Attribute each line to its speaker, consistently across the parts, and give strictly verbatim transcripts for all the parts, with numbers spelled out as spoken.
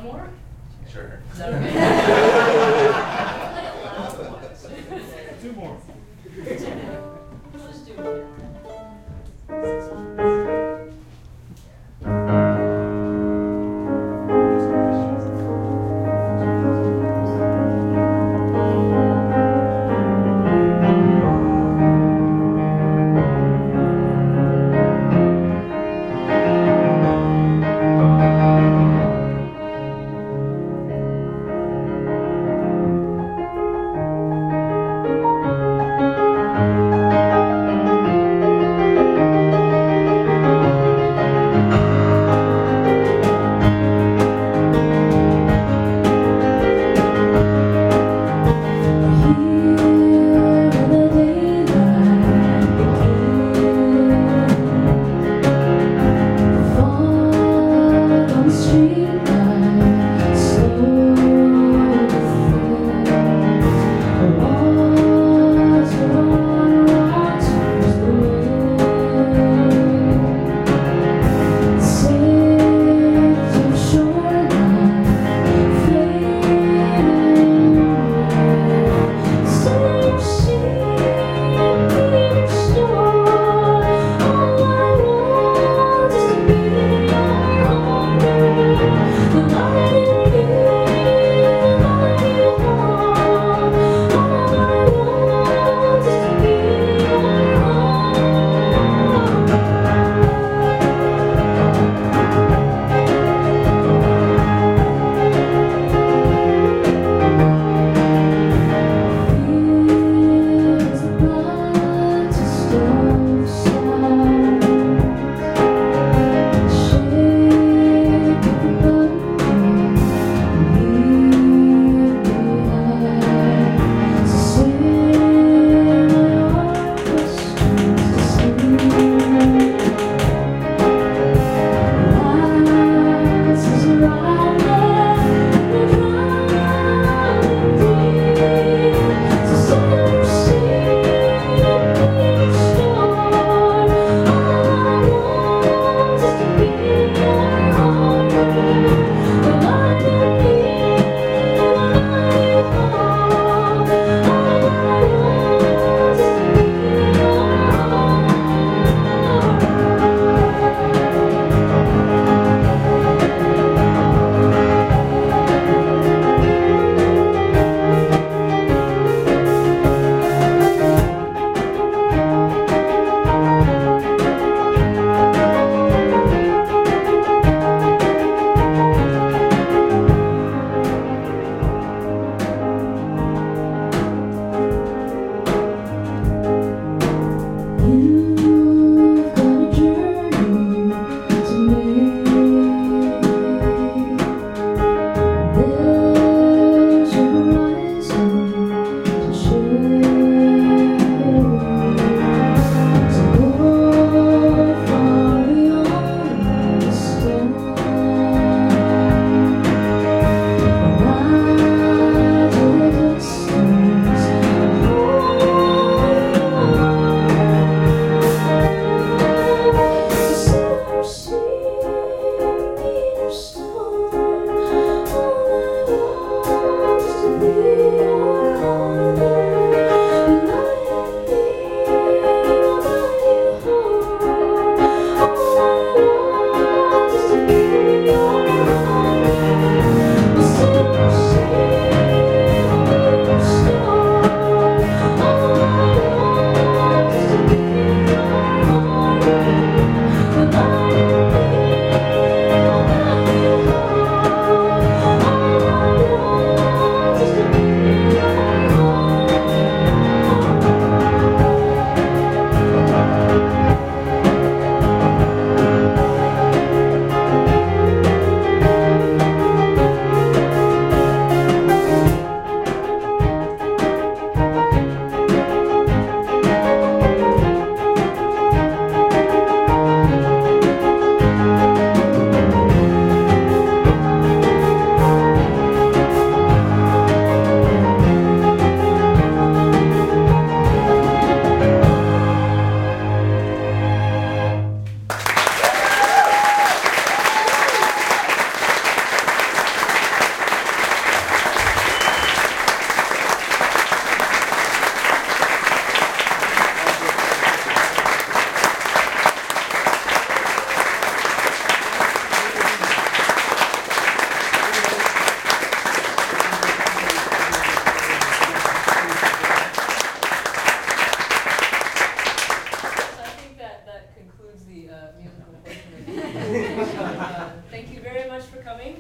Speaker 1: more?
Speaker 2: Sure.
Speaker 1: Is that okay?
Speaker 3: Two more.
Speaker 1: We'll just do one.
Speaker 4: Thank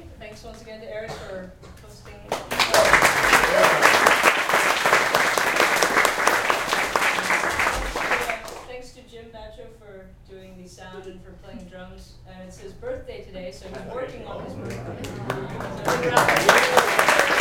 Speaker 1: Thanks once again to Eric for hosting. Thanks to Jim Bacho for doing the sound and for playing drums. And it's his birthday today, so he's working on his birthday. So big round of applause.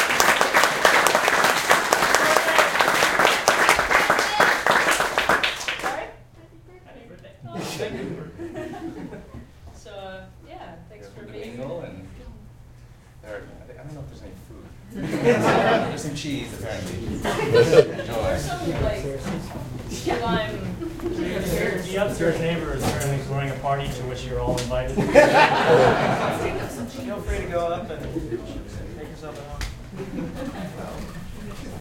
Speaker 1: Sorry? Happy birthday. Oh, thank you. So, uh, yeah, thanks for being here.
Speaker 2: And there, I don't know if there's any food. There's some cheese, apparently. Enjoy.
Speaker 1: Or some, like, key lime.
Speaker 4: The upstairs neighbor is currently throwing a party to which you're all invited. Feel free to go up and make yourself at home.